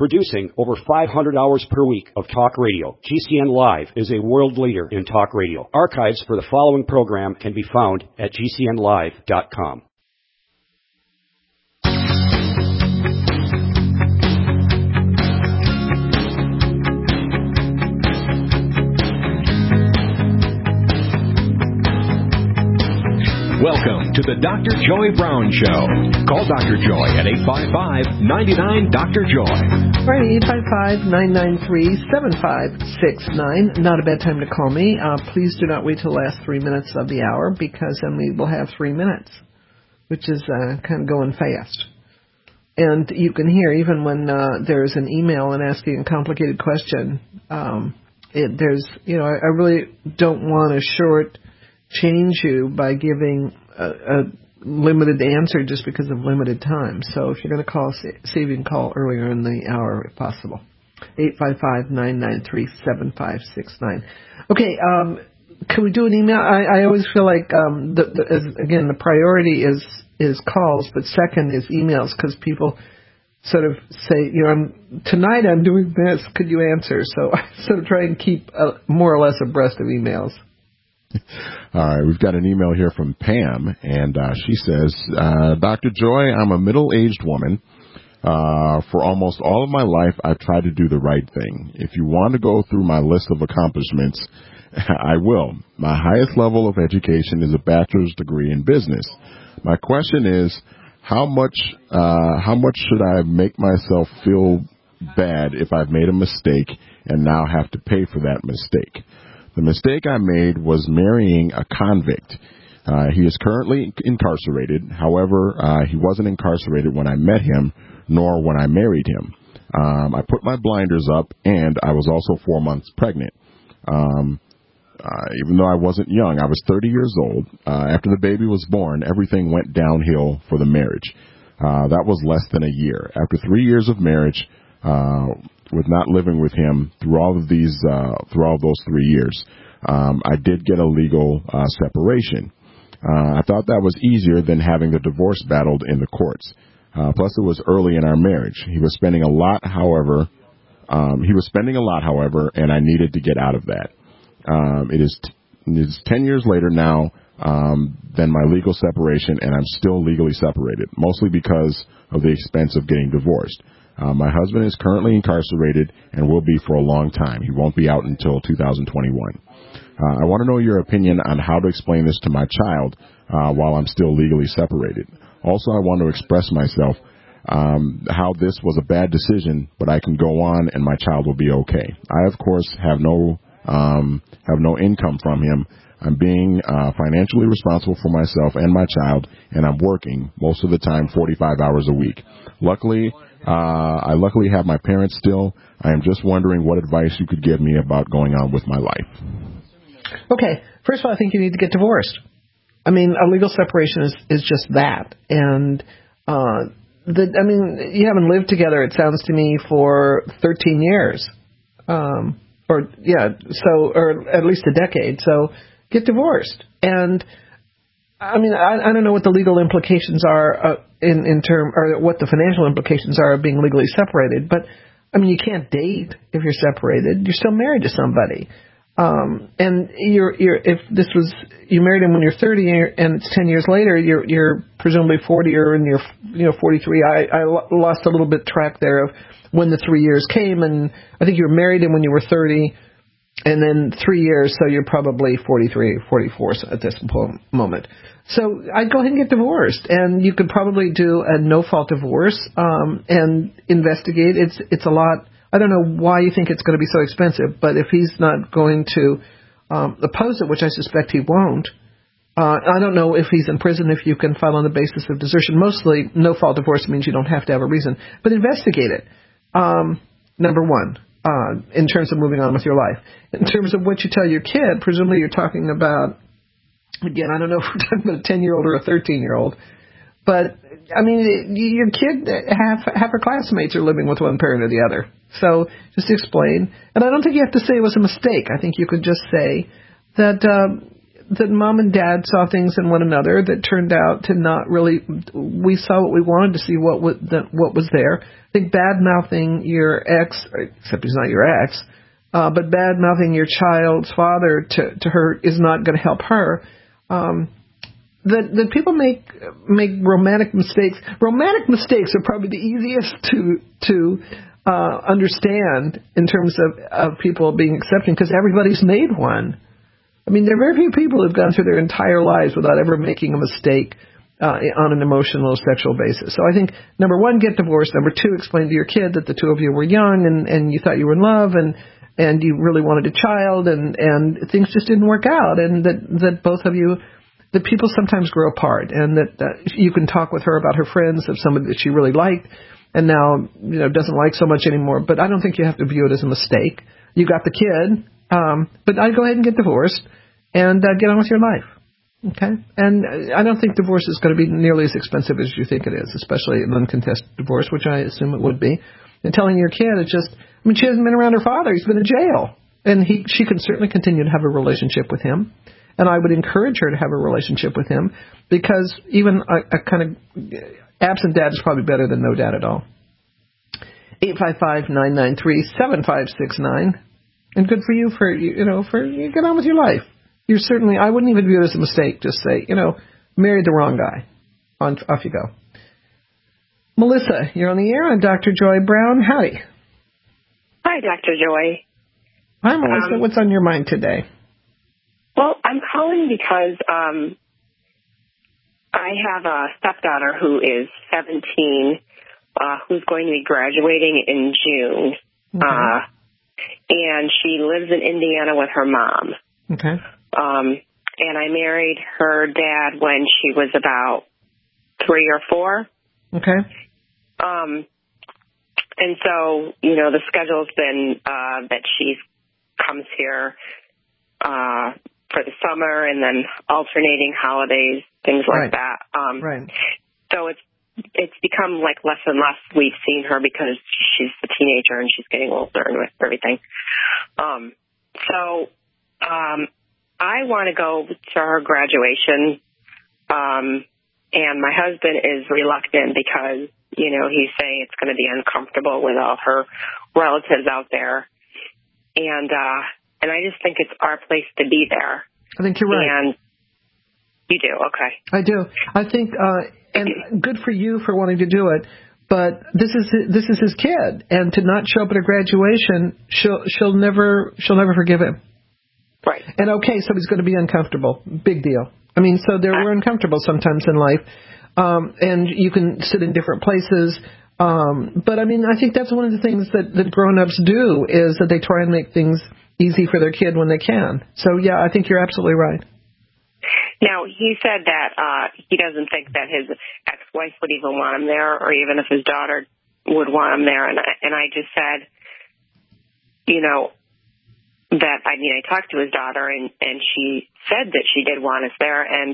Producing over 500 hours per week of talk radio, GCN Live is a world leader in talk radio. Archives for the following program can be found at GCNlive.com. Welcome to the Dr. Joy Brown Show. Call Dr. Joy at 855-99-DR-JOY. All right, 855-993-7569. Not a bad time to call me. Please do not wait till the last 3 minutes of the hour, because then we will have 3 minutes, which is kind of going fast. And you can hear, even when there's an email and asking a complicated question, I really don't want to change you by giving a limited answer just because of limited time. So if you're going to call, see if you can call earlier in the hour if possible. 855-993-7569. Okay, can we do an email? I always feel like, the priority is calls, but second is emails, because people sort of say, tonight I'm doing this, could you answer? So I sort of try and keep more or less abreast of emails. All right, we've got an email here from Pam, and she says, Dr. Joy, I'm a middle-aged woman. For almost all of my life, I've tried to do the right thing. If you want to go through my list of accomplishments, I will. My highest level of education is a bachelor's degree in business. My question is, how much should I make myself feel bad if I've made a mistake and now have to pay for that mistake? The mistake I made was marrying a convict. He is currently incarcerated. However, he wasn't incarcerated when I met him, nor when I married him. I put my blinders up, and I was also 4 months pregnant. Even though I wasn't young, I was 30 years old. After the baby was born, everything went downhill for the marriage. That was less than a year. After 3 years of marriage, with not living with him through all of those 3 years, I did get a legal separation. I thought that was easier than having the divorce battled in the courts. Plus, it was early in our marriage. He was spending a lot, however, and I needed to get out of that. It is 10 years later now than my legal separation, and I'm still legally separated, mostly because of the expense of getting divorced. My husband is currently incarcerated and will be for a long time. He won't be out until 2021. I want to know your opinion on how to explain this to my child while I'm still legally separated. Also, I want to express myself how this was a bad decision, but I can go on and my child will be okay. I, of course, have no income from him. I'm being financially responsible for myself and my child, and I'm working most of the time 45 hours a week. I luckily have my parents still. I am just wondering what advice you could give me about going on with my life. Okay, first of all, I think you need to get divorced. I mean, a legal separation is just that. And, you haven't lived together, it sounds to me, for 13 years. Or at least a decade. So get divorced. And I don't know what the legal implications are or what the financial implications are of being legally separated, but you can't date if you're separated. You're still married to somebody. And you married him when you're 30 and it's 10 years later, you're presumably 40 or in your 43. I lost a little bit track there of when the 3 years came, and I think you were married him when you were 30. And then 3 years, so you're probably 43, 44 at this moment. So I'd go ahead and get divorced, and you could probably do a no-fault divorce and investigate. It's a lot. I don't know why you think it's going to be so expensive, but if he's not going to oppose it, which I suspect he won't, I don't know if he's in prison, if you can file on the basis of desertion. Mostly, no-fault divorce means you don't have to have a reason, but investigate it. Number one. In terms of moving on with your life. In terms of what you tell your kid, presumably you're talking about, again, I don't know if we're talking about a 10-year-old or a 13-year-old, but, your kid, half her classmates are living with one parent or the other. So just explain. And I don't think you have to say it was a mistake. I think you could just say that that mom and dad saw things in one another that turned out to not really. We saw what we wanted to see, what was there. I think bad-mouthing your ex, except he's not your ex, but bad-mouthing your child's father to her is not going to help her. That people make romantic mistakes. Romantic mistakes are probably the easiest to understand in terms of people being accepting, because everybody's made one. I mean, there are very few people who've gone through their entire lives without ever making a mistake on an emotional or sexual basis. So I think, number one, get divorced. Number two, explain to your kid that the two of you were young and you thought you were in love and you really wanted a child and things just didn't work out, and that both of you, that people sometimes grow apart, and that you can talk with her about her friends of somebody that she really liked and now doesn't like so much anymore. But I don't think you have to view it as a mistake. You got the kid, but I'd go ahead and get divorced and get on with your life. Okay? And I don't think divorce is going to be nearly as expensive as you think it is, especially an uncontested divorce, which I assume it would be. And telling your kid, it's just, I mean, she hasn't been around her father. He's been in jail. And she can certainly continue to have a relationship with him. And I would encourage her to have a relationship with him, because even a kind of absent dad is probably better than no dad at all. 855-993-7569. And good for you for you get on with your life. You're certainly, I wouldn't even view it as a mistake. Just say, married the wrong guy. Off you go. Melissa, you're on the air on Dr. Joy Brown. Howdy. Hi, Dr. Joy. Hi, Melissa. What's on your mind today? Well, I'm calling because I have a stepdaughter who is 17, who's going to be graduating in June. Okay. And she lives in Indiana with her mom. Okay. And I married her dad when she was about 3 or 4. Okay. And so, the schedule's been that she comes here for the summer and then alternating holidays, things like that. Right. So it's become like less and less we've seen her because she's a teenager and she's getting older and everything. So I want to go to her graduation, and my husband is reluctant because, he's saying it's going to be uncomfortable with all her relatives out there. And I just think it's our place to be there. I think you're right. And you do, okay. I do. I think, and good for you for wanting to do it. But this is his kid, and to not show up at her graduation, she'll never forgive him. Right. And okay, so he's going to be uncomfortable. Big deal. I mean, so we're uncomfortable sometimes in life, and you can sit in different places. But I mean, I think that's one of the things that grown-ups do, is that they try and make things easy for their kid when they can. So yeah, I think you're absolutely right. Now, he said that he doesn't think that his ex-wife would even want him there, or even if his daughter would want him there. And I just said, that, I talked to his daughter, and she said that she did want us there. And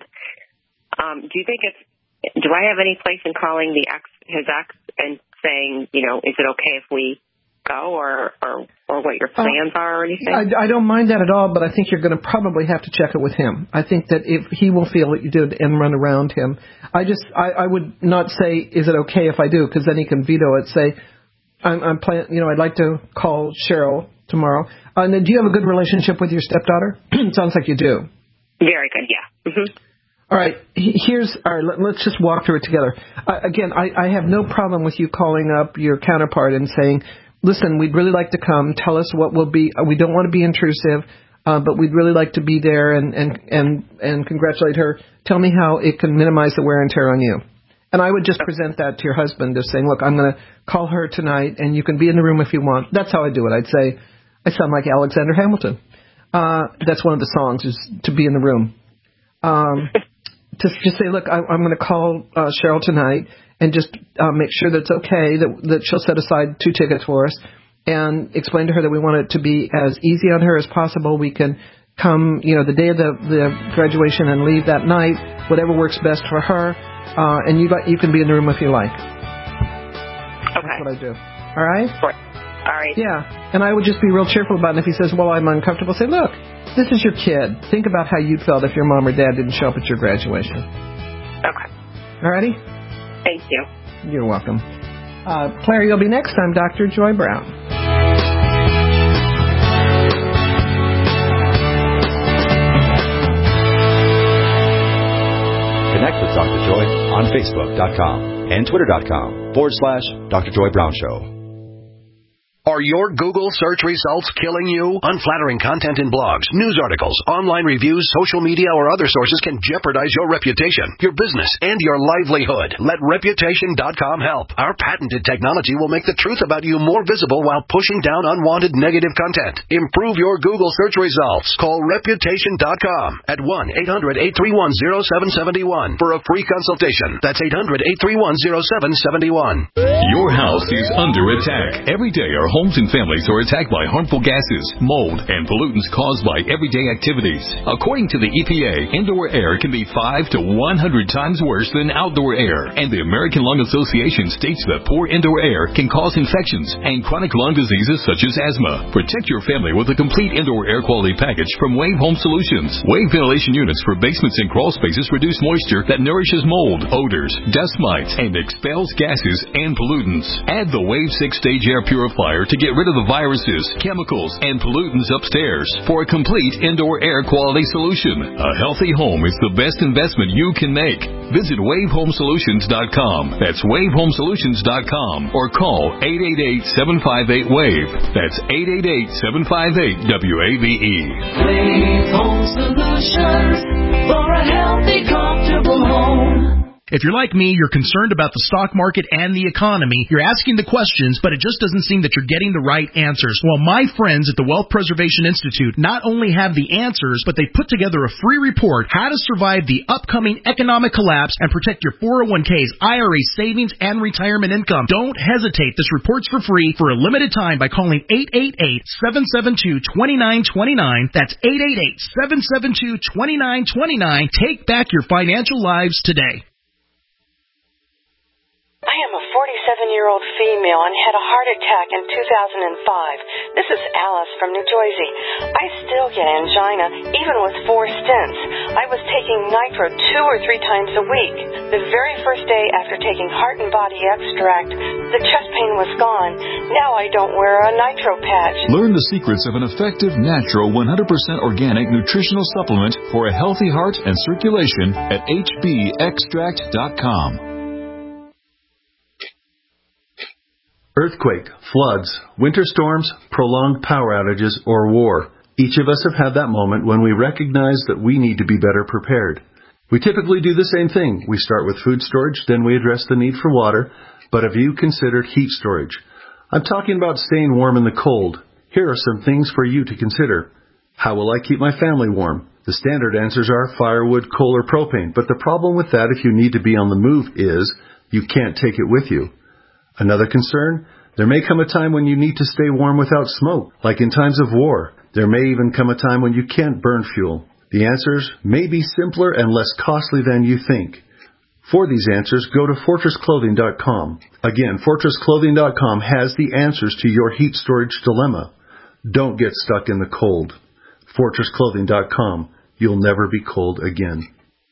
do I have any place in calling his ex and saying, is it okay if we go, or what your plans are or anything? I don't mind that at all, but I think you're going to probably have to check it with him. I think that if he will feel that you did and run around him. I would not say, is it okay if I do, because then he can veto it. Say, I'm planning, I'd like to call Cheryl tomorrow. And then, do you have a good relationship with your stepdaughter? Sounds like you do. Very good, yeah. Mm-hmm. All right, let's just walk through it together. Again, I have no problem with you calling up your counterpart and saying, listen, we'd really like to come. Tell us what will be. We don't want to be intrusive, but we'd really like to be there and congratulate her. Tell me how it can minimize the wear and tear on you. And I would just present that to your husband, just saying, look, I'm going to call her tonight, and you can be in the room if you want. That's how I do it. I'd say, I sound like Alexander Hamilton. That's one of the songs, is to be in the room. Just say, look, I'm going to call Cheryl tonight, and just make sure that it's okay, that she'll set aside 2 tickets for us, and explain to her that we want it to be as easy on her as possible. We can come, the day of the graduation and leave that night, whatever works best for her, and you can be in the room if you like. Okay. That's what I do. All right? All right. Yeah, and I would just be real cheerful about it. If he says, well, I'm uncomfortable, say, look, this is your kid. Think about how you'd felt if your mom or dad didn't show up at your graduation. Okay. All righty? Thank you. You're welcome. Claire, you'll be next. I'm Dr. Joy Brown. Connect with Dr. Joy on Facebook.com and Twitter.com/Dr. Joy Brown Show. Are your Google search results killing you? Unflattering content in blogs, news articles, online reviews, social media, or other sources can jeopardize your reputation, your business, and your livelihood. Let Reputation.com help. Our patented technology will make the truth about you more visible while pushing down unwanted negative content. Improve your Google search results. Call Reputation.com at 1-800-831-0771 for a free consultation. That's 800-831-0771. Your house is under attack. Every day our homes and families are attacked by harmful gases, mold, and pollutants caused by everyday activities. According to the EPA, indoor air can be 5 to 100 times worse than outdoor air. And the American Lung Association states that poor indoor air can cause infections and chronic lung diseases such as asthma. Protect your family with a complete indoor air quality package from Wave Home Solutions. Wave ventilation units for basements and crawl spaces reduce moisture that nourishes mold, odors, dust mites, and expels gases and pollutants. Add the Wave 6-stage air purifier to get rid of the viruses, chemicals, and pollutants upstairs for a complete indoor air quality solution. A healthy home is the best investment you can make. Visit WaveHomeSolutions.com. That's WaveHomeSolutions.com or call 888-758-WAVE. That's 888-758-WAVE. Wave Home Solutions for a healthy, comfortable home. If you're like me, you're concerned about the stock market and the economy. You're asking the questions, but it just doesn't seem that you're getting the right answers. Well, my friends at the Wealth Preservation Institute not only have the answers, but they put together a free report, How to Survive the Upcoming Economic Collapse and Protect Your 401ks, IRA savings, and retirement income. Don't hesitate. This report's for free for a limited time by calling 888-772-2929. That's 888-772-2929. Take back your financial lives today. I am a 47-year-old female and had a heart attack in 2005. This is Alice from New Jersey. I still get angina, even with 4 stents. I was taking nitro 2 or 3 times a week. The very first day after taking Heart and Body Extract, the chest pain was gone. Now I don't wear a nitro patch. Learn the secrets of an effective, natural, 100% organic nutritional supplement for a healthy heart and circulation at hbextract.com. Earthquake, floods, winter storms, prolonged power outages, or war. Each of us have had that moment when we recognize that we need to be better prepared. We typically do the same thing. We start with food storage, then we address the need for water. But have you considered heat storage? I'm talking about staying warm in the cold. Here are some things for you to consider. How will I keep my family warm? The standard answers are firewood, coal, or propane. But the problem with that if you need to be on the move is you can't take it with you. Another concern, there may come a time when you need to stay warm without smoke, like in times of war. There may even come a time when you can't burn fuel. The answers may be simpler and less costly than you think. For these answers, go to FortressClothing.com. Again, FortressClothing.com has the answers to your heat storage dilemma. Don't get stuck in the cold. FortressClothing.com. You'll never be cold again.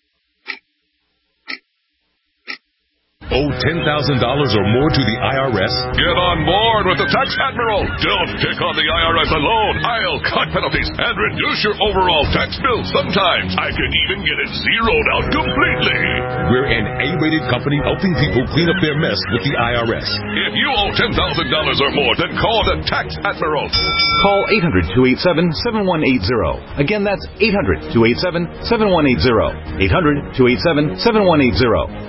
Owe $10,000 or more to the IRS? Get on board with the Tax Admiral. Don't take on the IRS alone. I'll cut penalties and reduce your overall tax bill. Sometimes I can even get it zeroed out completely. We're an A-rated company helping people clean up their mess with the IRS. If you owe $10,000 or more, then call the Tax Admiral. Call 800-287-7180. Again, that's 800-287-7180. 800-287-7180.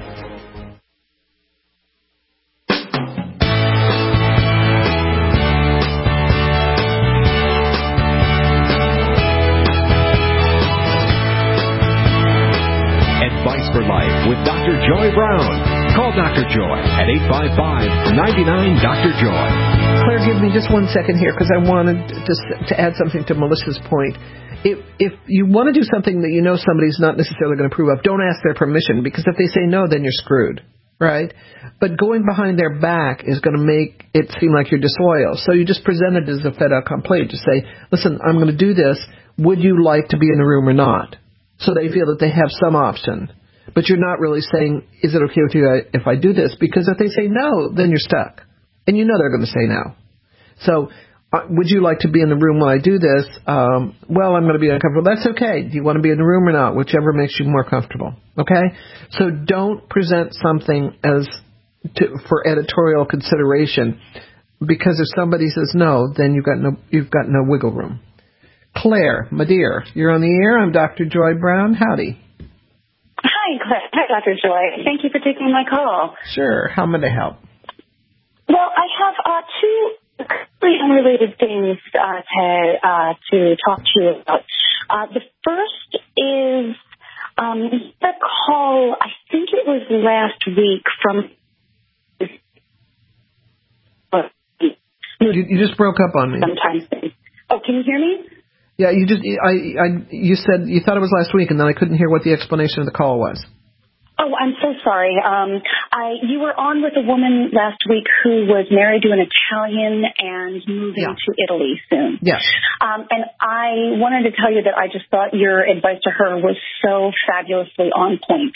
With Dr. Joy Brown. Call Dr. Joy at 855-99-DR-JOY. Claire, give me just 1 second here because I wanted to add something to Melissa's point. If you want to do something that you know somebody's not necessarily going to approve of, don't ask their permission, because if they say no, then you're screwed. right? But going behind their back is going to make it seem like you're disloyal. So you just present it as a fait accompli. Just say, listen, I'm going to do this. Would you like to be in the room or not? So they feel that they have some option. But you're not really saying, is it okay with you if I do this? Because if they say no, then you're stuck. And you know they're going to say no. So would you like to be in the room while I do this? Well, I'm going to be uncomfortable. That's okay. Do you want to be in the room or not? Whichever makes you more comfortable. Okay? So don't present something for editorial consideration, because if somebody says no, then you've got no wiggle room. Claire, my dear, you're on the air. I'm Dr. Joy Brown. Howdy. Hi, Claire. Hi, Dr. Joy. Thank you for taking my call. Sure. How may I help? Well, I have two completely unrelated things to talk to you about. The first is the call, I think it was last week from... You just broke up on me. Sometimes. Oh, can you hear me? Yeah, you said you thought it was last week, and then I couldn't hear what the explanation of the call was. Oh, I'm so sorry. You were on with a woman last week who was married to an Italian and moving to Italy soon. Yes. And I wanted to tell you that I just thought your advice to her was so fabulously on point.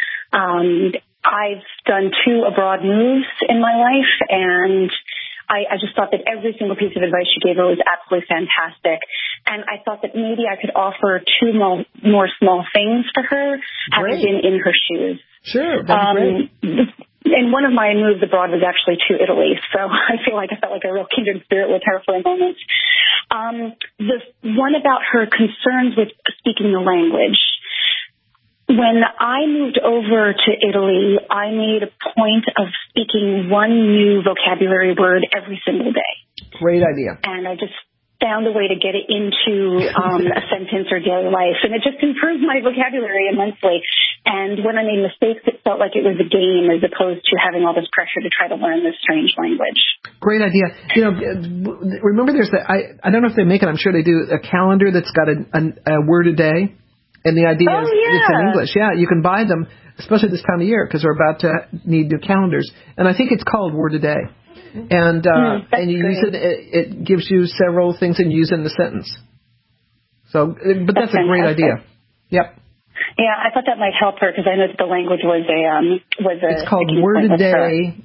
I've done 2 abroad moves in my life, and I just thought that every single piece of advice you gave her was absolutely fantastic. And I thought that maybe I could offer 2 more small things for her, having been in her shoes. Sure, that'd be great. And one of my moves abroad was actually to Italy, so I felt like a real kindred spirit with her for a moment. The one about her concerns with speaking the language. When I moved over to Italy, I made a point of speaking one new vocabulary word every single day. Great idea. And I just found a way to get it into a sentence or daily life. And it just improved my vocabulary immensely. And when I made mistakes, it felt like it was a game as opposed to having all this pressure to try to learn this strange language. Great idea. You know, remember there's I don't know if they make it, I'm sure they do, a calendar that's got a word a day. And the idea is it's in English. Yeah, you can buy them, especially this time of year, because we're about to need new calendars. And I think it's called Word a Day. And you use it. It gives you several things, and you use it in the sentence. So, but that's a great idea. Yep. Yeah, I thought that might help her because I know that the language was a. It's called Word a Day.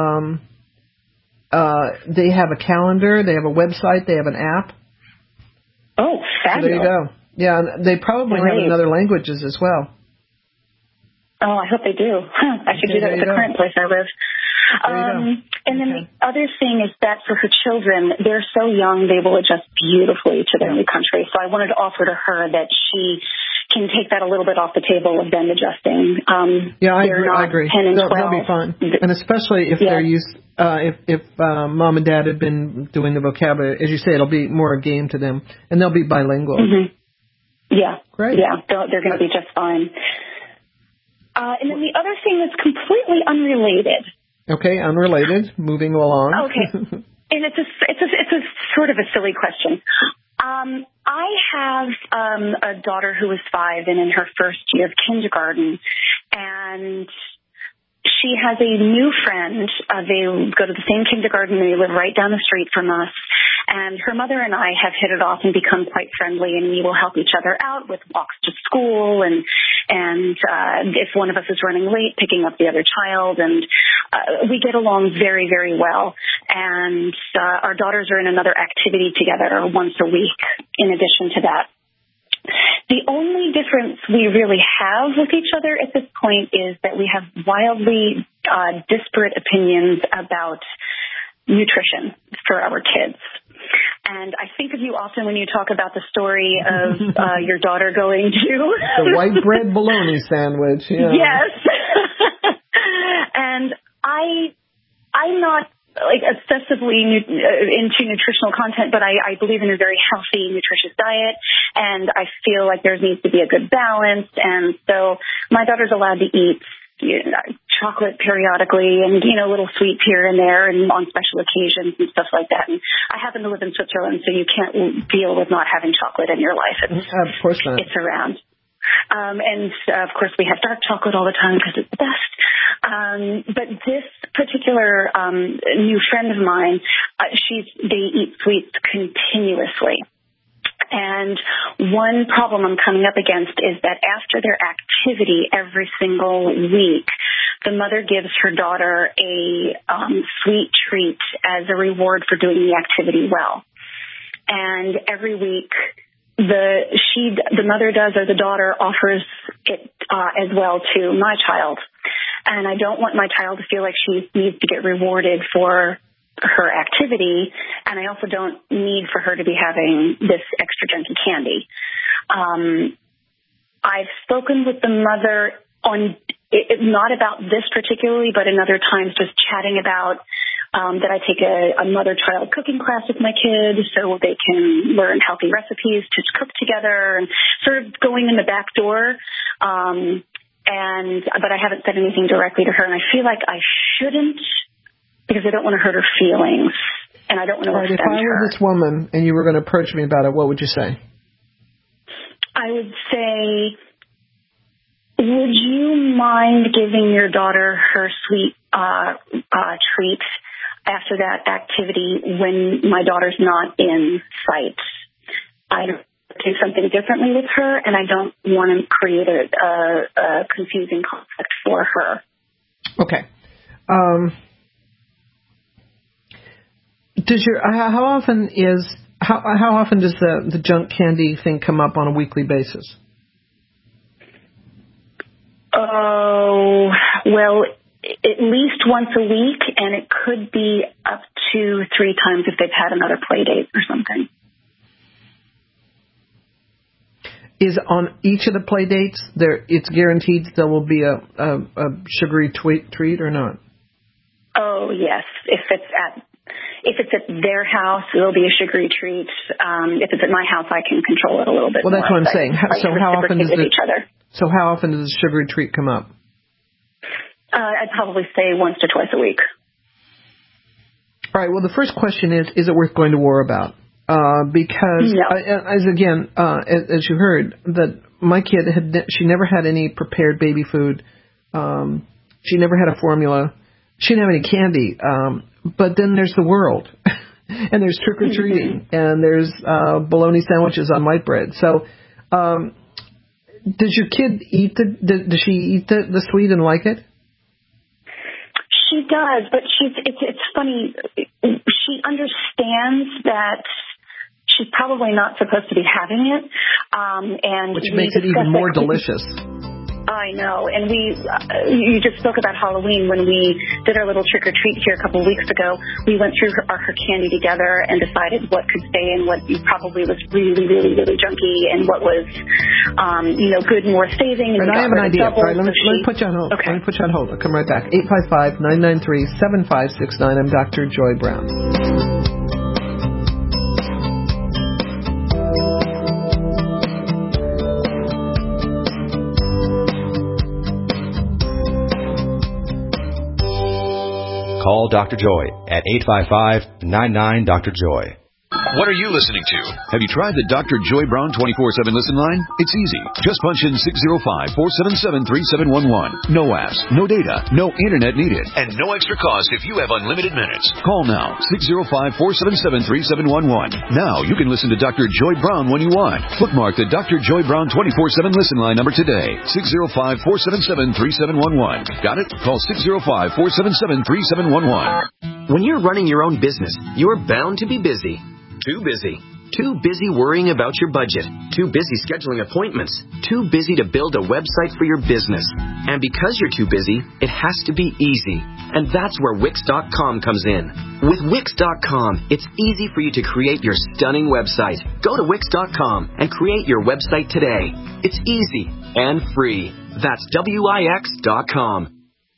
They have a calendar. They have a website. They have an app. Oh, fabulous! So there you go. Yeah, they probably have it in other languages as well. Oh, I hope they do. I should do that at the current place I live. And then the other thing is that for her children, they're so young, they will adjust beautifully to their new country. So I wanted to offer to her that she can take that a little bit off the table of them adjusting. I agree. 10 and 12. That'll be fun. And especially if they're used, if mom and dad have been doing the vocabulary, as you say, it'll be more a game to them, and they'll be bilingual. Mm-hmm. Yeah. Great. Yeah, they're going to be just fine. And then the other thing that's completely unrelated. Okay, unrelated. Moving along. Okay. And it's a sort of a silly question. I have a daughter who is 5 and in her first year of kindergarten, and she has a new friend. They go to the same kindergarten. They live right down the street from us. And her mother and I have hit it off and become quite friendly, and we will help each other out with walks to school and if one of us is running late, picking up the other child. And we get along very, very well. And our daughters are in another activity together once a week in addition to that. The only difference we really have with each other at this point is that we have wildly disparate opinions about nutrition for our kids. And I think of you often when you talk about the story of your daughter going to... the white bread bologna sandwich. Yeah. Yes. And I'm not obsessively into nutritional content, but I believe in a very healthy, nutritious diet, and I feel like there needs to be a good balance. And so my daughter's allowed to eat chocolate periodically and, a little sweets here and there and on special occasions and stuff like that. And I happen to live in Switzerland, so you can't deal with not having chocolate in your life. Of course not. It's around. And, of course, we have dark chocolate all the time because it's the best. But this particular new friend of mine, they eat sweets continuously. And one problem I'm coming up against is that after their activity every single week, the mother gives her daughter a sweet treat as a reward for doing the activity well. And every week, the mother does, or the daughter offers it as well to my child. And I don't want my child to feel like she needs to get rewarded for her activity, and I also don't need for her to be having this extra junky candy. I've spoken with the mother not about this particularly, but in other times just chatting about that I take a mother-child cooking class with my kids so they can learn healthy recipes to cook together and sort of going in the back door. But I haven't said anything directly to her, and I feel like I shouldn't, because I don't want to hurt her feelings, and I don't want to offend her. If I were this woman and you were going to approach me about it, what would you say? I would say, would you mind giving your daughter her sweet treat after that activity when my daughter's not in sight? I do something differently with her, and I don't want to create a confusing conflict for her. Okay. How often does the junk candy thing come up on a weekly basis? Oh, well, at least once a week, and it could be up to 3 times if they've had another play date or something. Is on each of the play dates it's guaranteed there will be a sugary treat or not? Oh yes, if it's at their house, it'll be a sugary treat. If it's at my house, I can control it a little bit. Well, that's more, what I'm saying. So how often does the sugary treat come up? I'd probably say once to twice a week. All right. Well, the first question is it worth going to war about? Because, no. As you heard, that my kid she never had any prepared baby food. She never had a formula. She didn't have any candy. But then there's the world, and there's trick or treating, and there's bologna sandwiches on white bread. So, does your kid does she eat the sweet and like it? She does, but it's funny. She understands that she's probably not supposed to be having it, which makes it even more delicious. I know, and you just spoke about Halloween. When we did our little trick-or-treat here a couple of weeks ago, we went through her candy together and decided what could stay and what probably was really, really, really junky and what was, good and worth saving. And I have an idea. Right, let me put you on hold. Okay. Let me put you on hold. I'll come right back. 855-993-7569. I'm Dr. Joy Brown. Call Dr. Joy at 855-99-DR-JOY. What are you listening to? Have you tried the Dr. Joy Brown 24/7 listen line? It's easy. Just punch in 605-477-3711. No apps, no data, no internet needed, and no extra cost if you have unlimited minutes. Call now, 605-477-3711. Now you can listen to Dr. Joy Brown when you want. Bookmark the Dr. Joy Brown 24/7 listen line number today, 605-477-3711. Got it? Call 605-477-3711. When you're running your own business, you're bound to be busy. Too busy. Too busy worrying about your budget. Too busy scheduling appointments. Too busy to build a website for your business. And because you're too busy, it has to be easy. And that's where Wix.com comes in. With Wix.com, it's easy for you to create your stunning website. Go to Wix.com and create your website today. It's easy and free. That's Wix.com.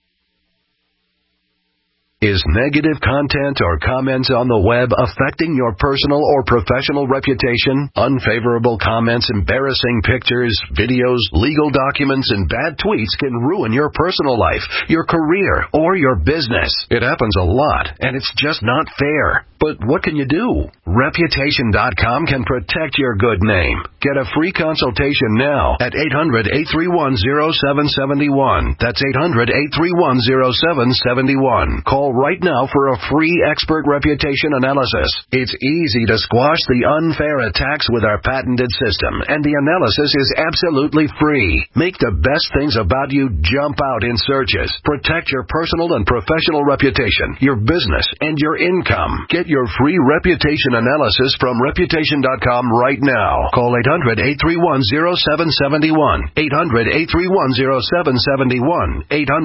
Is negative content or comments on the web affecting your personal or professional reputation? Unfavorable comments, embarrassing pictures, videos, legal documents, and bad tweets can ruin your personal life, your career, or your business. It happens a lot, and it's just not fair. But what can you do? Reputation.com can protect your good name. Get a free consultation now at 800-831-0771. That's 800-831-0771. Call right now for a free expert reputation analysis. It's easy to squash the unfair attacks with our patented system, and the analysis is absolutely free. Make the best things about you jump out in searches. Protect your personal and professional reputation, your business, and your income. Get your free reputation analysis from Reputation.com right now. Call 800-831-0771. 800-831-0771.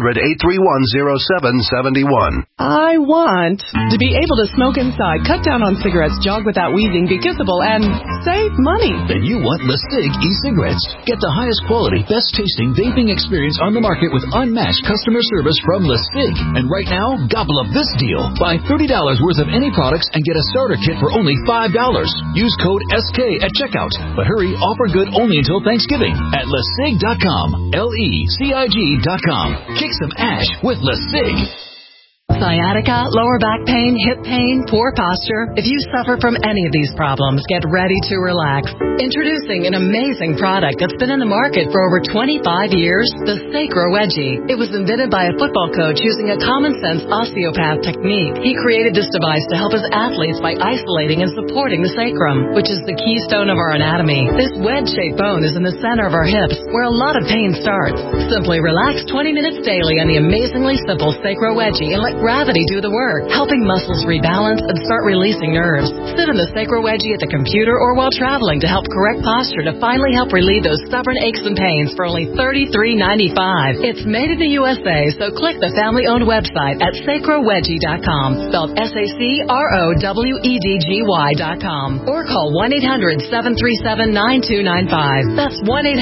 800-831-0771. I want to be able to smoke inside, cut down on cigarettes, jog without wheezing, be kissable, and save money. Then you want LeSig e-cigarettes. Get the highest quality, best tasting vaping experience on the market with unmatched customer service from LeSig. And right now, gobble up this deal. Buy $30 worth of any products and get a starter kit for only $5. Use code SK at checkout. But hurry, offer good only until Thanksgiving at LeSig.com. LECIG.com. Kick some ash with LeSig. Sciatica, lower back pain, hip pain, poor posture. If you suffer from any of these problems, get ready to relax. Introducing an amazing product that's been in the market for over 25 years, the Sacro Wedgie. It was invented by a football coach using a common-sense osteopath technique. He created this device to help his athletes by isolating and supporting the sacrum, which is the keystone of our anatomy. This wedge-shaped bone is in the center of our hips, where a lot of pain starts. Simply relax 20 minutes daily on the amazingly simple Sacro Wedgie and let gravity do the work, helping muscles rebalance and start releasing nerves. Sit in the Sacro Wedgie at the computer or while traveling to help correct posture to finally help relieve those stubborn aches and pains for only $33.95. It's made in the USA, so click the family-owned website at sacrowedgie.com, spelled SACROWEDGY.com, or call 1-800-737-9295. That's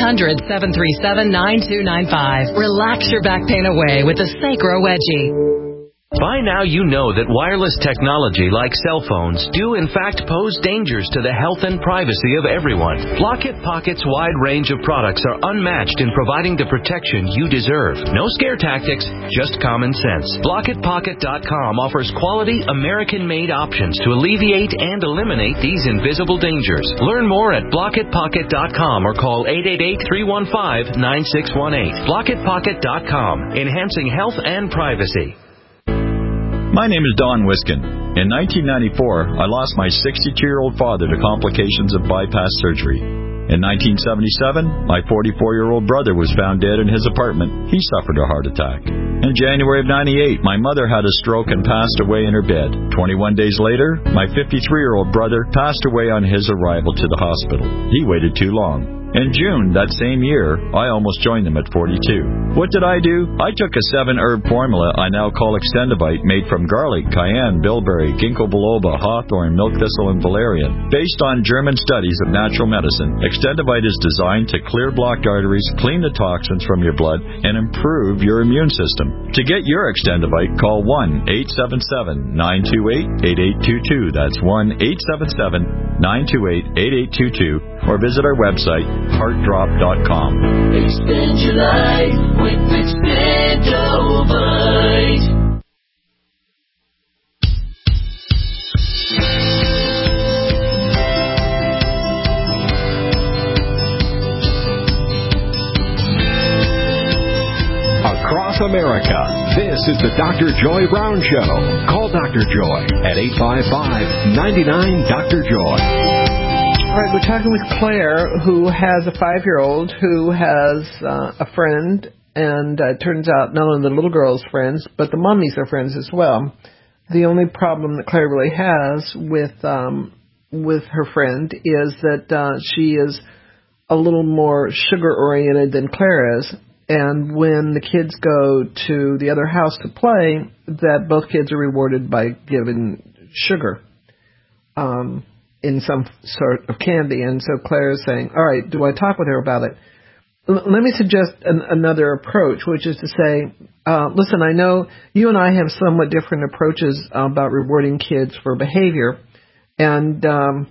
1-800-737-9295. Relax your back pain away with the Sacro Wedgie. By now you know that wireless technology like cell phones do in fact pose dangers to the health and privacy of everyone. Block-It Pocket's wide range of products are unmatched in providing the protection you deserve. No scare tactics, just common sense. BlockItPocket.com offers quality American-made options to alleviate and eliminate these invisible dangers. Learn more at BlockItPocket.com or call 888-315-9618. BlockItPocket.com, enhancing health and privacy. My name is Don Wiskin. In 1994, I lost my 62-year-old father to complications of bypass surgery. In 1977, my 44-year-old brother was found dead in his apartment. He suffered a heart attack. In January of 98, my mother had a stroke and passed away in her bed. 21 days later, my 53-year-old brother passed away on his arrival to the hospital. He waited too long. In June that same year, I almost joined them at 42. What did I do? I took a 7-herb formula I now call Extendivite, made from garlic, cayenne, bilberry, ginkgo biloba, hawthorn, milk thistle, and valerian. Based on German studies of natural medicine, Extendivite is designed to clear blocked arteries, clean the toxins from your blood, and improve your immune system. To get your Extendivite, call 1-877-928-8822. That's 1-877-928-8822. Or visit our website, heartdrop.com. Extend your life with Extendivite. Across America, this is the Dr. Joy Brown Show. Call Dr. Joy at 855-99-DR-JOY. All right, we're talking with Claire, who has a 5-year-old who has a friend, and it turns out not only the little girl's friends, but the mummies are friends as well. The only problem that Claire really has with her friend is that she is a little more sugar-oriented than Claire is, and when the kids go to the other house to play, that both kids are rewarded by given sugar. In some sort of candy. And so Claire is saying, all right, do I talk with her about it? Let me suggest another approach, which is to say, listen, I know you and I have somewhat different approaches about rewarding kids for behavior. And,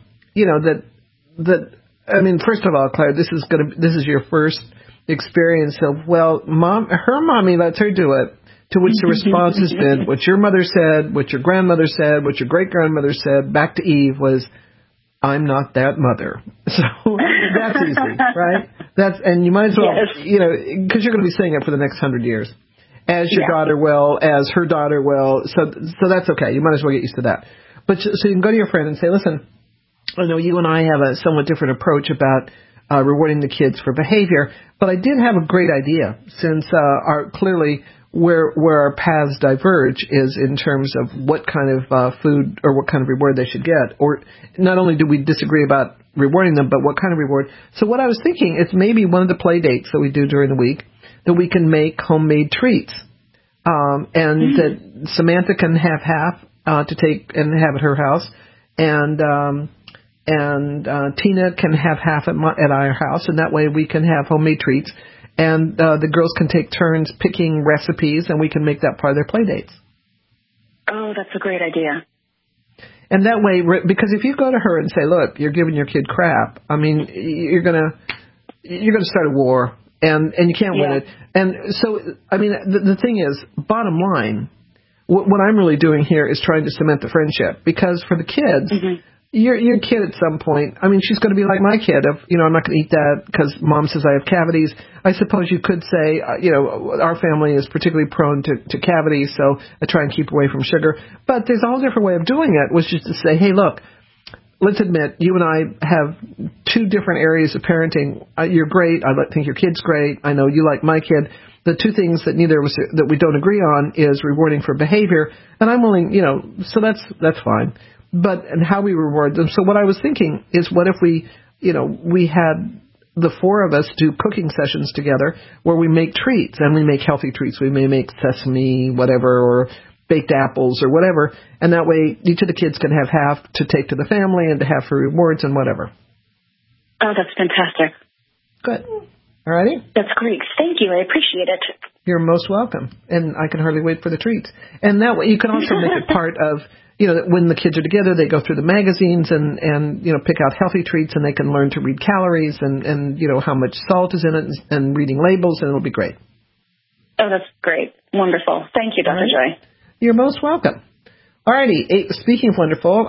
first of all, Claire, this is your first experience of, well, her mommy lets her do it. To which the response has been, what your mother said, what your grandmother said, what your great-grandmother said, back to Eve was, I'm not that mother. So that's easy, right? And you might as well, because you're going to be saying it for the next 100 years. As your daughter will, as her daughter will. So that's okay. You might as well get used to that. But so you can go to your friend and say, listen, I know you and I have a somewhat different approach about rewarding the kids for behavior, but I did have a great idea since clearly where our paths diverge is in terms of what kind of food or what kind of reward they should get. Or not only do we disagree about rewarding them, but what kind of reward. So what I was thinking is maybe one of the play dates that we do during the week that we can make homemade treats. And that Samantha can have half to take and have at her house, and Tina can have half at our house, and that way we can have homemade treats, and the girls can take turns picking recipes, and we can make that part of their play dates. Oh, that's a great idea. And that way, because if you go to her and say, "Look, you're giving your kid crap," I mean, you're gonna start a war. And you can't win it. And so, I mean, the thing is, bottom line, what I'm really doing here is trying to cement the friendship. Because for the kids, your kid at some point, I mean, she's going to be like my kid of, I'm not going to eat that because mom says I have cavities. I suppose you could say, our family is particularly prone to cavities, so I try and keep away from sugar. But there's a whole different way of doing it, which is to say, hey, look, let's admit, you and I have two different areas of parenting. You're great. I think your kid's great. I know you like my kid. The two things that neither of us that we don't agree on is rewarding for behavior. And I'm willing, so that's fine. And how we reward them. So what I was thinking is, what if we had the four of us do cooking sessions together where we make treats, and we make healthy treats. We may make sesame, whatever, or baked apples or whatever, and that way each of the kids can have half to take to the family and to have for rewards and whatever. Oh, that's fantastic. Good. All righty? That's great. Thank you. I appreciate it. You're most welcome. And I can hardly wait for the treats. And that way you can also make it part of, when the kids are together, they go through the magazines and pick out healthy treats, and they can learn to read calories and how much salt is in it and reading labels, and it'll be great. Oh, that's great. Wonderful. Thank you, Dr. Joy. You're most welcome. All righty. Speaking of wonderful,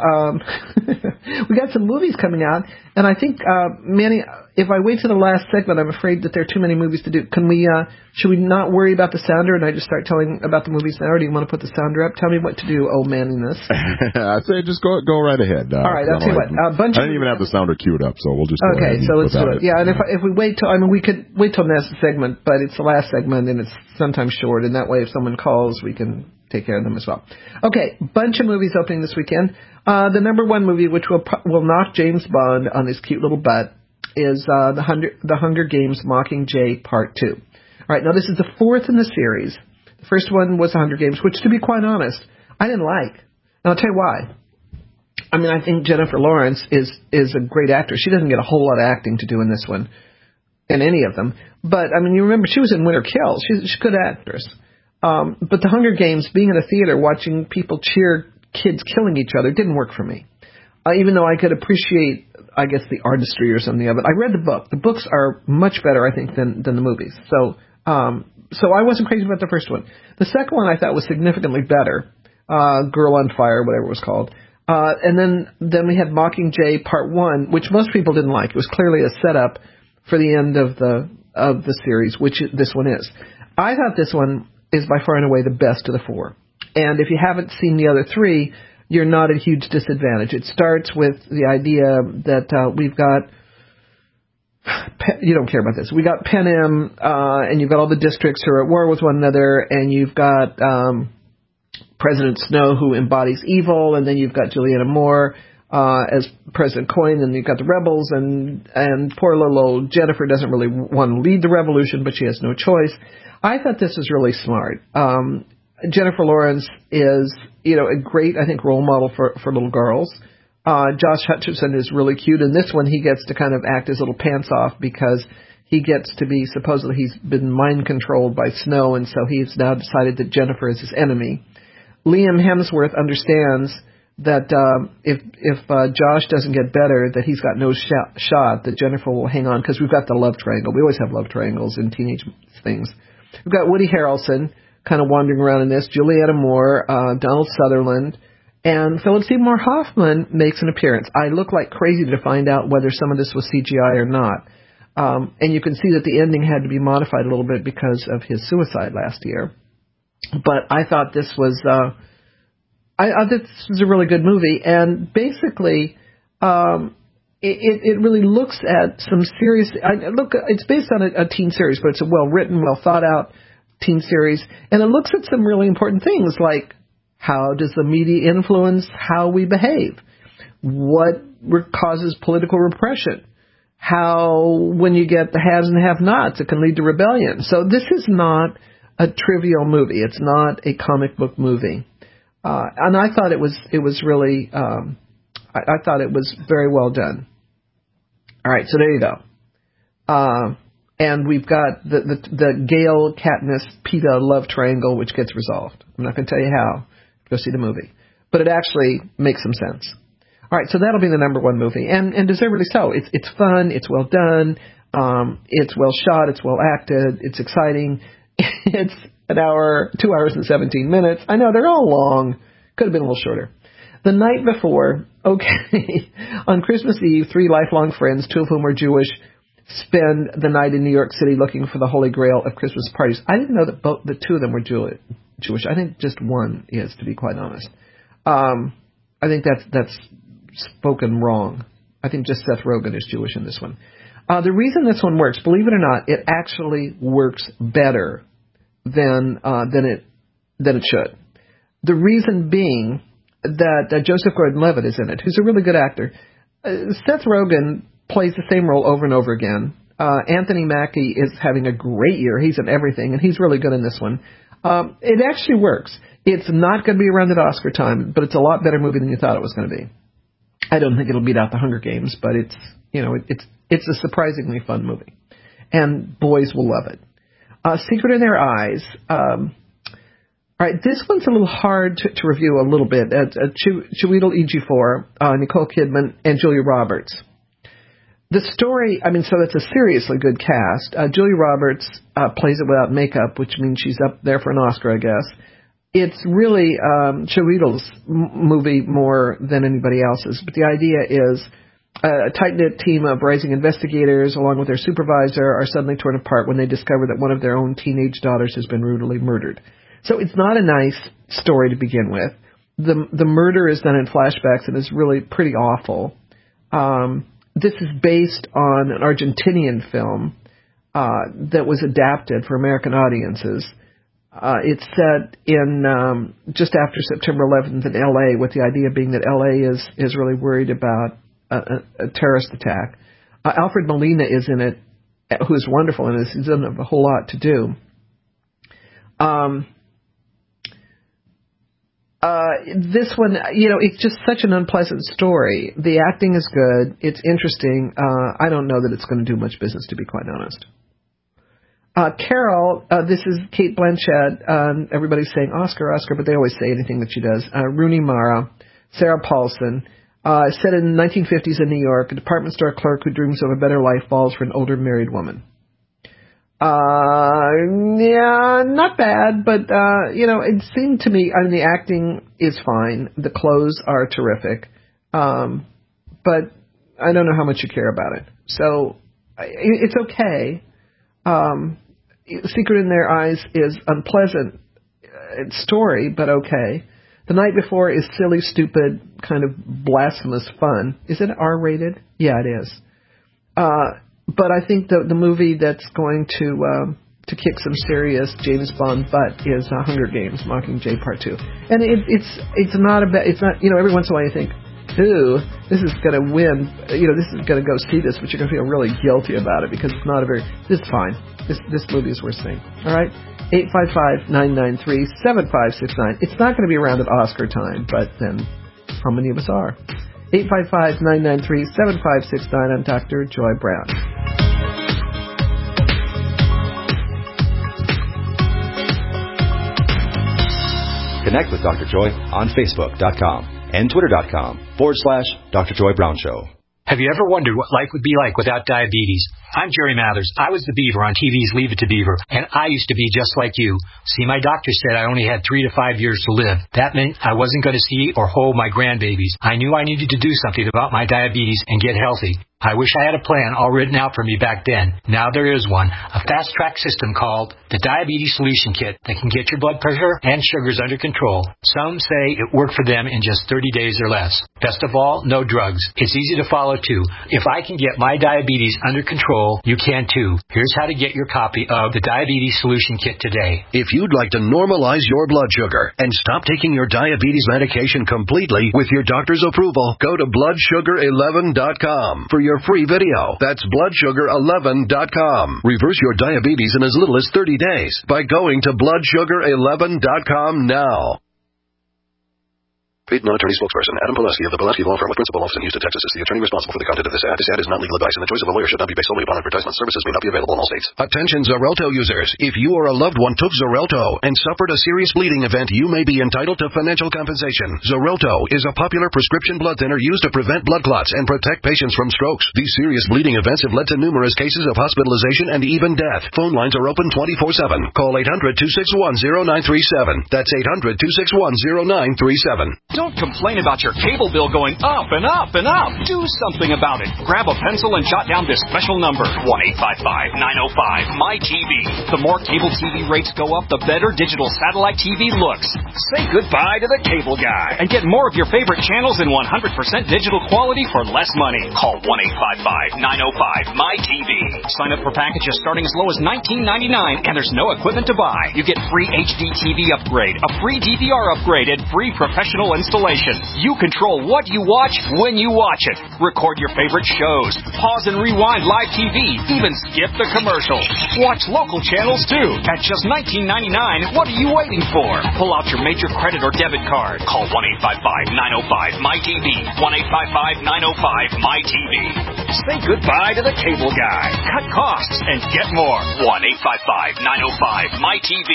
we got some movies coming out, and I think, Manny, if I wait to the last segment, I'm afraid that there are too many movies to do. Should we not worry about the sounder, and I just start telling about the movies now, or do you want to put the sounder up? Tell me what to do, old Manniness. I'd say just go right ahead. All right, I'll tell you what. I didn't even have the sounder queued up, so we'll just go ahead. Okay, so let's do it. Yeah, and if we wait till, we could wait till the next segment, but it's the last segment, and it's sometimes short, and that way if someone calls, we can take care of them as well. Okay, bunch of movies opening this weekend. The number one movie, which will knock James Bond on his cute little butt, is The Hunger Games Mockingjay Part 2. All right, now this is the fourth in the series. The first one was The Hunger Games, which, to be quite honest, I didn't like. And I'll tell you why. I think Jennifer Lawrence is a great actress. She doesn't get a whole lot of acting to do in this one, in any of them. But, you remember, she was in Winter Kills. She's a good actress. But The Hunger Games, being in a theater, watching people cheer kids killing each other, didn't work for me. Even though I could appreciate, I guess, the artistry or something of it. I read the book. The books are much better, I think, than the movies. So I wasn't crazy about the first one. The second one I thought was significantly better. Girl on Fire, whatever it was called. And then we had Mockingjay Part 1, which most people didn't like. It was clearly a setup for the end of the series, which this one is. I thought this one is by far and away the best of the four. And if you haven't seen the other three, you're not at a huge disadvantage. It starts with the idea that we've got, you don't care about this, we got Panem, and you've got all the districts who are at war with one another, and you've got President Snow, who embodies evil, and then you've got Juliana Moore as President Coin, and you've got the rebels, and poor little old Jennifer doesn't really want to lead the revolution, but she has no choice. I thought this was really smart. Jennifer Lawrence is, a great, I think, role model for little girls. Josh Hutcherson is really cute. In this one, he gets to kind of act his little pants off because he gets to be, supposedly he's been mind controlled by Snow, and so he's now decided that Jennifer is his enemy. Liam Hemsworth understands that if Josh doesn't get better, that he's got no shot, that Jennifer will hang on, because we've got the love triangle. We always have love triangles in teenage things. We've got Woody Harrelson kind of wandering around in this, Juliana Moore, Donald Sutherland, And Philip Seymour Hoffman makes an appearance. I look like crazy to find out whether some of this was CGI or not. And you can see that the ending had to be modified a little bit because of his suicide last year. But I thought this was this was a really good movie. And basically, it really looks at some serious. It's based on a teen series, but it's a well-written, well-thought-out teen series. And it looks at some really important things like, how does the media influence how we behave? What causes political repression? How, when you get the haves and the have-nots, it can lead to rebellion. So this is not a trivial movie. It's not a comic book movie. And I thought it was really, I thought it was very well done. All right, so there you go. And we've got the Gale, Katniss, Peeta love triangle, which gets resolved. I'm not going to tell you how. Go see the movie. But it actually makes some sense. All right, so that'll be the number one movie, and deservedly so. It's fun, it's well done, it's well shot, it's well acted, it's exciting. It's 2 hours and 17 minutes. I know, they're all long. Could have been a little shorter. The night before, on Christmas Eve, 3 lifelong friends, 2 of whom are Jewish, spend the night in New York City looking for the Holy Grail of Christmas parties. I didn't know that the 2 of them were Jewish. I think just one is, to be quite honest. I think that's spoken wrong. I think just Seth Rogen is Jewish in this one. The reason this one works, believe it or not, it actually works better than it should. The reason being that Joseph Gordon-Levitt is in it, who's a really good actor. Seth Rogen plays the same role over and over again. Anthony Mackie is having a great year. He's in everything, and he's really good in this one. It actually works. It's not going to be around at Oscar time, but it's a lot better movie than you thought it was going to be. I don't think it'll beat out The Hunger Games, but it's a surprisingly fun movie, and boys will love it. Secret in Their Eyes. All right, this one's a little hard to review a little bit. Chiwetel Ejiofor, Nicole Kidman, and Julia Roberts. The story, so that's a seriously good cast. Julia Roberts plays it without makeup, which means she's up there for an Oscar, I guess. It's really Chiwetel's movie more than anybody else's, but the idea is a tight-knit team of rising investigators, along with their supervisor, are suddenly torn apart when they discover that one of their own teenage daughters has been brutally murdered. So it's not a nice story to begin with. The murder is done in flashbacks and is really pretty awful. This is based on an Argentinian film that was adapted for American audiences. It's set in just after September 11th in L.A., with the idea being that L.A. is really worried about a terrorist attack. Alfred Molina is in it, who is wonderful in this. He doesn't have a whole lot to do. This one, it's just such an unpleasant story. The acting is good. It's interesting. I don't know that it's going to do much business, to be quite honest. Carol, this is Cate Blanchett. Everybody's saying Oscar, but they always say anything that she does. Rooney Mara, Sarah Paulson. Set in the 1950s in New York, a department store clerk who dreams of a better life falls for an older married woman. Yeah, not bad, but, it seemed to me, the acting is fine. The clothes are terrific. But I don't know how much you care about it. So, it's okay. Secret in Their Eyes is unpleasant story, but okay. The Night Before is silly, stupid, kind of blasphemous fun. Is it R-rated? Yeah, it is. But I think the movie that's going to kick some serious James Bond butt is Hunger Games: Mockingjay Part 2. And it's not every once in a while you think, ooh, this is going to win. This is going to go see this, but you're going to feel really guilty about it because it's not this is fine. This movie is worth seeing. All right? 855-993-7569. It's not going to be around at Oscar time, but then how many of us are? 855-993-7569. I'm Dr. Joy Brown. Connect with Dr. Joy on Facebook.com and Twitter.com/Dr. Joy Brown Show. Have you ever wondered what life would be like without diabetes? I'm Jerry Mathers. I was the Beaver on TV's Leave It to Beaver, and I used to be just like you. See, my doctor said I only had 3 to 5 years to live. That meant I wasn't going to see or hold my grandbabies. I knew I needed to do something about my diabetes and get healthy. I wish I had a plan all written out for me back then. Now there is one, a fast-track system called the Diabetes Solution Kit that can get your blood pressure and sugars under control. Some say it worked for them in just 30 days or less. Best of all, no drugs. It's easy to follow, too. If I can get my diabetes under control, you can, too. Here's how to get your copy of the Diabetes Solution Kit today. If you'd like to normalize your blood sugar and stop taking your diabetes medication completely with your doctor's approval, go to bloodsugar11.com for your free video. That's bloodsugar11.com. Reverse your diabetes in as little as 30 days by going to bloodsugar11.com now. Paid non-attorney spokesperson Adam Pulaski of the Pulaski Law Firm with principal office in Houston, Texas is the attorney responsible for the content of this ad. This ad is not legal advice, and the choice of a lawyer should not be based solely upon advertisement. Services may not be available in all states. Attention Xarelto users. If you or a loved one took Xarelto and suffered a serious bleeding event, you may be entitled to financial compensation. Xarelto is a popular prescription blood thinner used to prevent blood clots and protect patients from strokes. These serious bleeding events have led to numerous cases of hospitalization and even death. Phone lines are open 24/7. Call 800-261-0937. That's 800-261-0937. Don't complain about your cable bill going up and up and up. Do something about it. Grab a pencil and jot down this special number, 1-855-905-MY-TV. The more cable TV rates go up, the better digital satellite TV looks. Say goodbye to the cable guy and get more of your favorite channels in 100% digital quality for less money. Call 1-855-905-MY-TV. Sign up for packages starting as low as $19.99, and there's no equipment to buy. You get free HD TV upgrade, a free DVR upgrade, and free professional installation. You control what you watch when you watch it. Record your favorite shows. Pause and rewind live TV. Even skip the commercials. Watch local channels too. At just $19.99, what are you waiting for? Pull out your major credit or debit card. Call 1-855-905-MY-TV. 1-855-905-MY-TV. Say goodbye to the cable guy. Cut costs and get more. 1-855-905-MY-TV.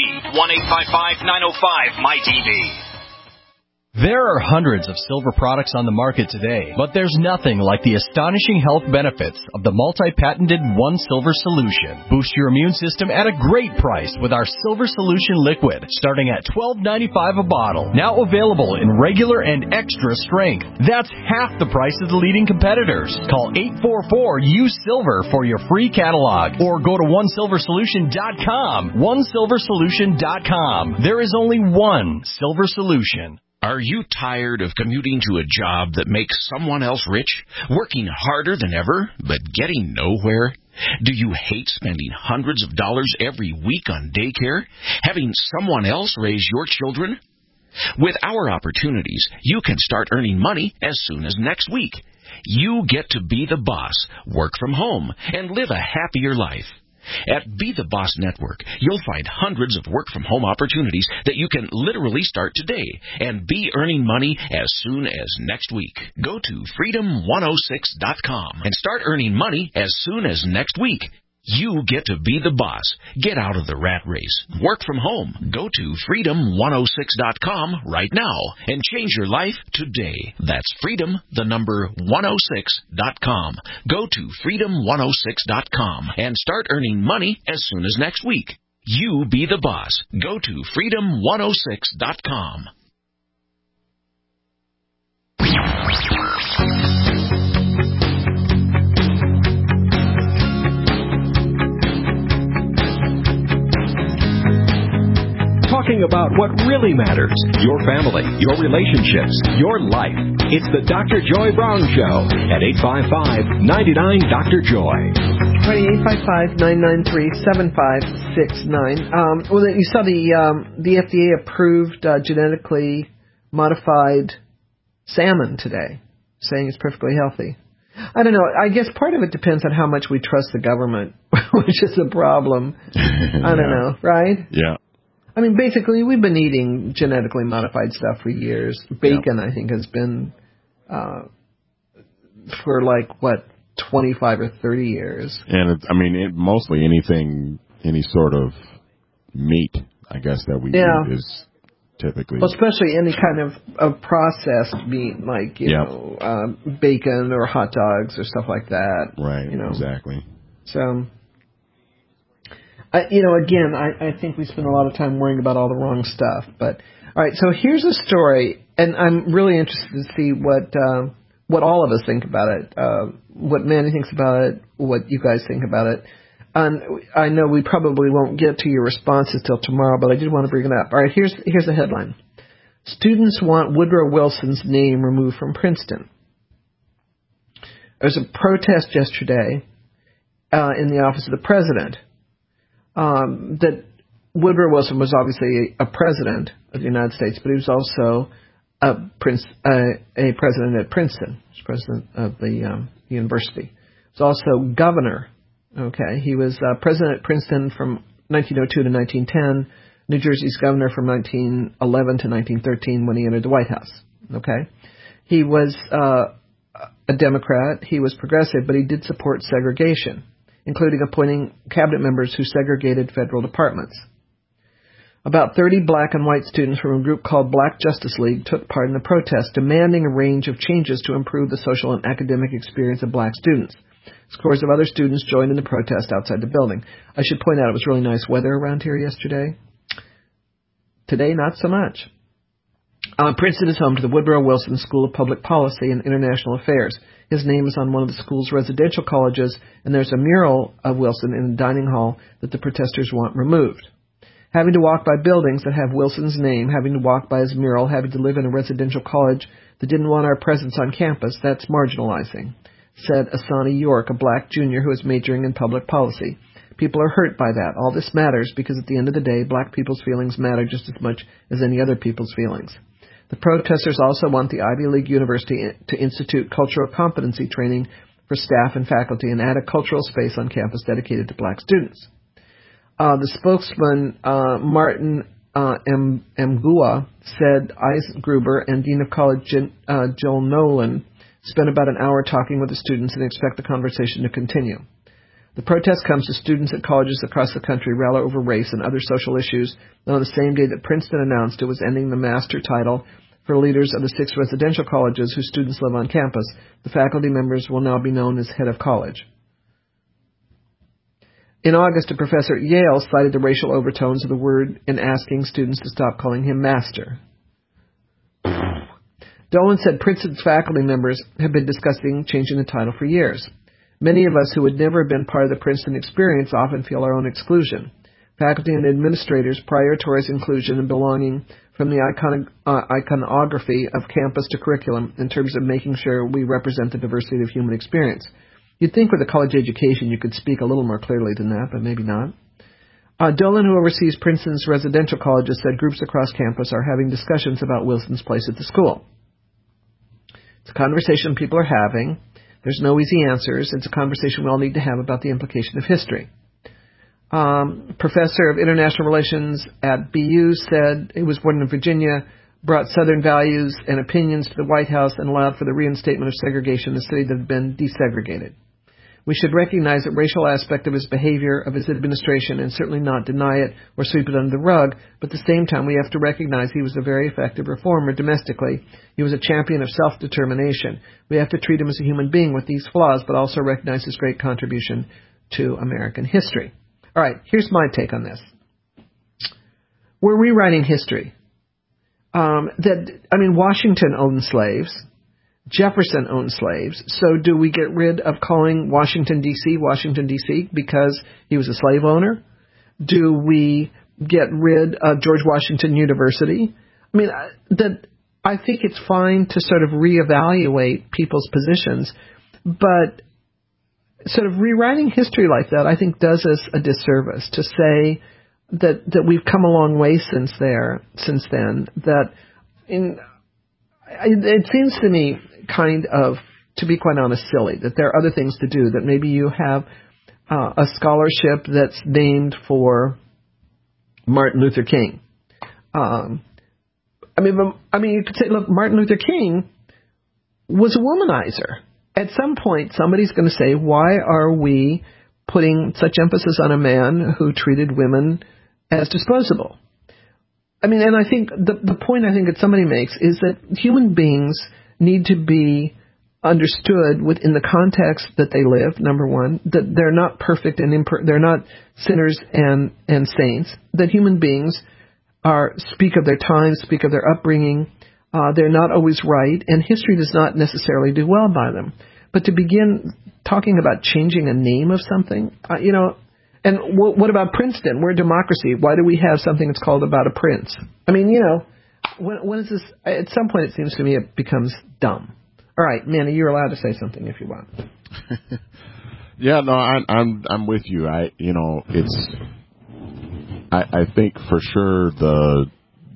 1-855-905-MY-TV. There are hundreds of silver products on the market today, but there's nothing like the astonishing health benefits of the multi-patented One Silver Solution. Boost your immune system at a great price with our Silver Solution Liquid, starting at $12.95 a bottle. Now available in regular and extra strength. That's half the price of the leading competitors. Call 844-U-SILVER for your free catalog, or go to OneSilverSolution.com. OneSilverSolution.com. There is only one Silver Solution. Are you tired of commuting to a job that makes someone else rich, working harder than ever, but getting nowhere? Do you hate spending hundreds of dollars every week on daycare, having someone else raise your children? With our opportunities, you can start earning money as soon as next week. You get to be the boss, work from home, and live a happier life. At Be the Boss Network, you'll find hundreds of work-from-home opportunities that you can literally start today and be earning money as soon as next week. Go to freedom106.com and start earning money as soon as next week. You get to be the boss. Get out of the rat race. Work from home. Go to freedom106.com right now and change your life today. That's freedom106.com. Go to freedom106.com and start earning money as soon as next week. You be the boss. Go to freedom106.com. Talking about what really matters, your family, your relationships, your life. It's the Dr. Joy Brown Show at 855-99-DR-JOY. 855-993-7569. Well, you saw the FDA approved genetically modified salmon today, saying it's perfectly healthy. I don't know. I guess part of it depends on how much we trust the government, which is a problem. I don't know, right? Yeah. I mean, basically, we've been eating genetically modified stuff for years. Bacon, I think, has been for 25 or 30 years. And mostly anything, any sort of meat, I guess, that we eat is typically. Well, especially any kind of processed meat, like, you know, bacon or hot dogs or stuff like that. Right, you know. exactly. So, you know, again, I think we spend a lot of time worrying about all the wrong stuff. But, all right, so here's a story, and I'm really interested to see what all of us think about it, what Manny thinks about it, what you guys think about it. And I know we probably won't get to your responses till tomorrow, but I did want to bring it up. All right, here's the headline. Students want Woodrow Wilson's name removed from Princeton. There was a protest yesterday in the office of the president that Woodrow Wilson was obviously a president of the United States, but he was also a president at Princeton. He was president of the university. He was also governor. Okay, he was president at Princeton from 1902 to 1910, New Jersey's governor from 1911 to 1913 when he entered the White House. Okay, he was a Democrat, he was progressive, but he did support segregation, including appointing cabinet members who segregated federal departments. About 30 black and white students from a group called Black Justice League took part in the protest, demanding a range of changes to improve the social and academic experience of black students. Scores of other students joined in the protest outside the building. I should point out it was really nice weather around here yesterday. Today, not so much. Princeton is home to the Woodrow Wilson School of Public Policy and International Affairs. His name is on one of the school's residential colleges, and there's a mural of Wilson in the dining hall that the protesters want removed. Having to walk by buildings that have Wilson's name, having to walk by his mural, having to live in a residential college that didn't want our presence on campus, that's marginalizing, said Asani York, a black junior who is majoring in public policy. People are hurt by that. All this matters because at the end of the day, black people's feelings matter just as much as any other people's feelings. The protesters also want the Ivy League University to institute cultural competency training for staff and faculty and add a cultural space on campus dedicated to black students. The spokesman, Martin Mgua, said Isaac Gruber and Dean of College Joel Nolan spent about an hour talking with the students and expect the conversation to continue. The protest comes as students at colleges across the country rally over race and other social issues, and on the same day that Princeton announced it was ending the master title for leaders of the 6 residential colleges whose students live on campus. The faculty members will now be known as head of college. In August, a professor at Yale cited the racial overtones of the word in asking students to stop calling him master. Dolan said Princeton's faculty members have been discussing changing the title for years. Many of us who had never been part of the Princeton experience often feel our own exclusion. Faculty and administrators prioritize inclusion and belonging from the iconography of campus to curriculum in terms of making sure we represent the diversity of human experience. You'd think with a college education you could speak a little more clearly than that, but maybe not. Dolan, who oversees Princeton's residential colleges, said groups across campus are having discussions about Wilson's place at the school. It's a conversation people are having. There's no easy answers. It's a conversation we all need to have about the implication of history. Professor of International Relations at BU said he was born in Virginia, brought Southern values and opinions to the White House, and allowed for the reinstatement of segregation in a city that had been desegregated. We should recognize the racial aspect of his behavior, of his administration, and certainly not deny it or sweep it under the rug, but at the same time we have to recognize he was a very effective reformer domestically. He was a champion of self-determination. We have to treat him as a human being with these flaws, but also recognize his great contribution to American history. All right, here's my take on this. We're rewriting history. Washington owned slaves. Jefferson owned slaves. So do we get rid of calling Washington, D.C. because he was a slave owner? Do we get rid of George Washington University? I think it's fine to sort of reevaluate people's positions, but sort of rewriting history like that, I think, does us a disservice to say that we've come a long way since then. It seems to me kind of, to be quite honest, silly that there are other things to do. That maybe you have a scholarship that's named for Martin Luther King. You could say, look, Martin Luther King was a womanizer. At some point, somebody's going to say, why are we putting such emphasis on a man who treated women as disposable? I mean, and I think the point I think that somebody makes is that human beings need to be understood within the context that they live, number one, that they're not perfect and they're not sinners and saints, that human beings speak of their time, speak of their upbringing, they're not always right, and history does not necessarily do well by them. But to begin talking about changing a name of something, and what about Princeton? We're a democracy. Why do we have something that's called about a prince? I mean, when is this? At some point, it seems to me it becomes dumb. All right, Manny, you're allowed to say something if you want. Yeah, no, I'm with you. I think for sure the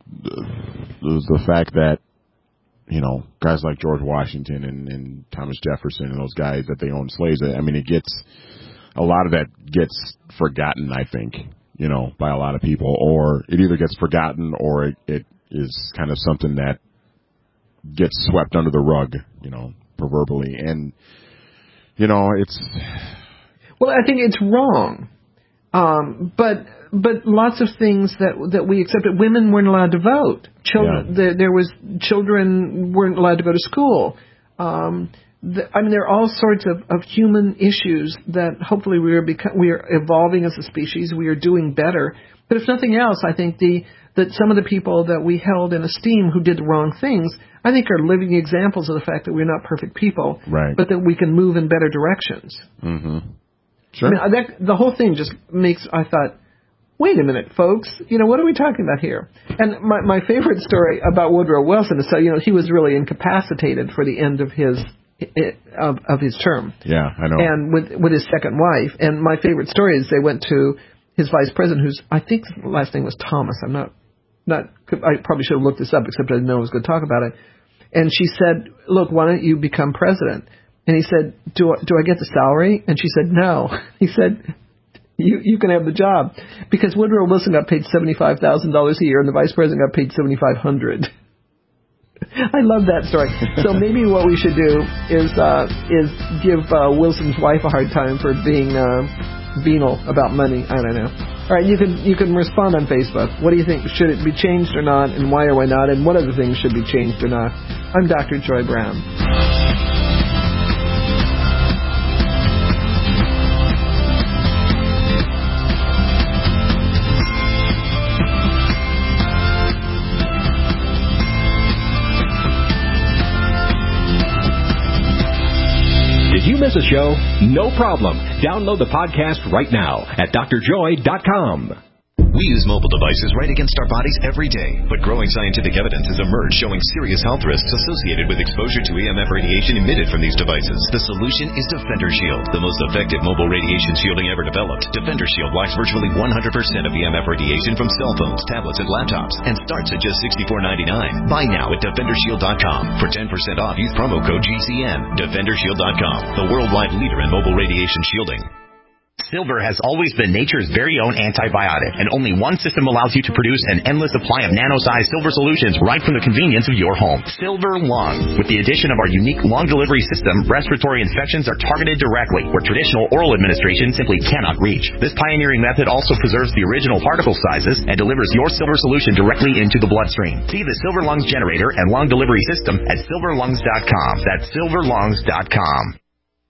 fact that guys like George Washington and Thomas Jefferson and those guys that they owned slaves. I mean, a lot of that gets forgotten. I think by a lot of people, or it either gets forgotten or it is kind of something that gets swept under the rug, proverbially. And, it's... Well, I think it's wrong. But lots of things that we accepted. Women weren't allowed to vote. Children weren't allowed to go to school. There are all sorts of human issues that hopefully we are evolving as a species. We are doing better. But if nothing else, I think that some of the people that we held in esteem who did the wrong things, I think are living examples of the fact that we're not perfect people, right, but that we can move in better directions. Mm-hmm. Sure. I mean, the whole thing just makes, I thought, wait a minute, folks, what are we talking about here? And my favorite story about Woodrow Wilson is, he was really incapacitated for the end of his term. Yeah, I know. And with his second wife. And my favorite story is they went to his vice president, whose I think his last name was Thomas. I probably should have looked this up, except I didn't know I was going to talk about it. And she said, look, why don't you become president? And he said, do I get the salary? And she said, no. He said, you can have the job. Because Woodrow Wilson got paid $75,000 a year, and the vice president got paid $7,500. I love that story. So maybe what we should do is give Wilson's wife a hard time for being venal about money. I don't know. All right, you can respond on Facebook. What do you think? Should it be changed or not? And why or why not? And what other things should be changed or not? I'm Dr. Joy Brown. Did you miss a show? No problem. Download the podcast right now at drjoy.com. We use mobile devices right against our bodies every day, but growing scientific evidence has emerged showing serious health risks associated with exposure to EMF radiation emitted from these devices. The solution is Defender Shield, the most effective mobile radiation shielding ever developed. Defender Shield blocks virtually 100% of EMF radiation from cell phones, tablets, and laptops, and starts at just $64.99. Buy now at DefenderShield.com. For 10% off, use promo code GCN. DefenderShield.com, the worldwide leader in mobile radiation shielding. Silver has always been nature's very own antibiotic, and only one system allows you to produce an endless supply of nano-sized silver solutions right from the convenience of your home. Silver Lung. With the addition of our unique lung delivery system, respiratory infections are targeted directly, where traditional oral administration simply cannot reach. This pioneering method also preserves the original particle sizes and delivers your silver solution directly into the bloodstream. See the Silver Lungs generator and lung delivery system at silverlungs.com. That's silverlungs.com.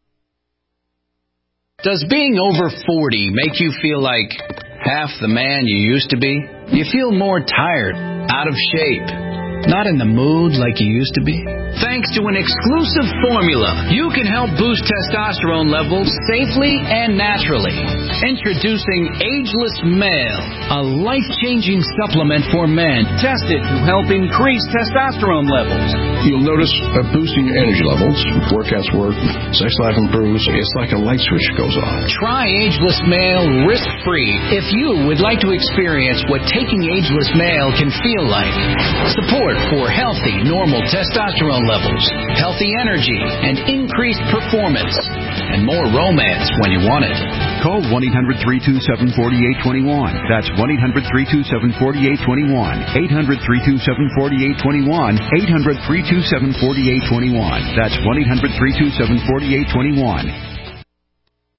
Does being over 40 make you feel like half the man you used to be? You feel more tired, out of shape, not in the mood like you used to be? Thanks to an exclusive formula, you can help boost testosterone levels safely and naturally. Introducing Ageless Male, a life-changing supplement for men tested to help increase testosterone levels. You'll notice a boosting your energy levels, workouts work, sex life improves. It's like a light switch goes on. Try Ageless Male risk-free if you would like to experience what taking Ageless Male can feel like. Support for healthy, normal testosterone levels, healthy energy, and increased performance, and more romance when you want it. Call 1-800-327-4821. That's 1-800-327-4821. 800-327-4821. 800-327-4821. That's 1-800-327-4821.